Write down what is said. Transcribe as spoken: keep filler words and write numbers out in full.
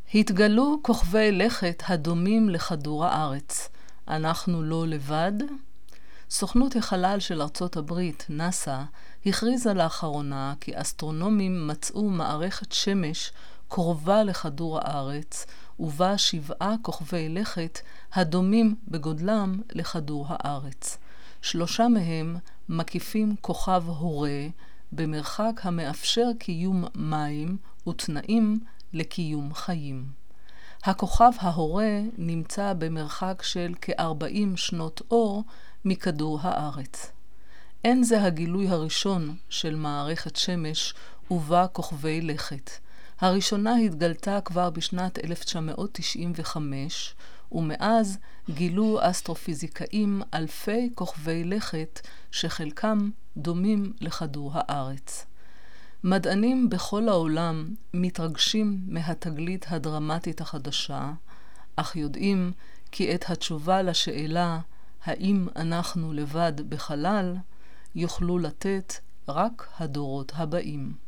התגלו כוכבי לכת הדומים לכדור הארץ. אנחנו לא לבד? סוכנות החלל של ארצות הברית, נאסא, הכריזה לאחרונה כי אסטרונומים מצאו מערכת שמש קרובה לכדור הארץ, ובה שבעה כוכבי לכת הדומים בגודלם לכדור הארץ. שלושה מהם מקיפים כוכב הורה במרחק המאפשר קיום מים ותנאים לקיום חיים. הכוכב ההורה נמצא במרחק של כ-ארבעים שנות אור מכדור הארץ. אין זה הגילוי הראשון של מערכת שמש ובה כוכבי לכת. הראשונה התגלתה כבר בשנת אלף תשע מאות תשעים וחמש, ומאז גילו אסטרופיזיקאים אלפי כוכבי לכת שחלקם דומים לכדור הארץ. מדענים בכל העולם מתרגשים מהתגלית הדרמטית החדשה, אך יודעים כי את התשובה לשאלה האם אנחנו לבד בחלל יוכלו לתת רק הדורות הבאים.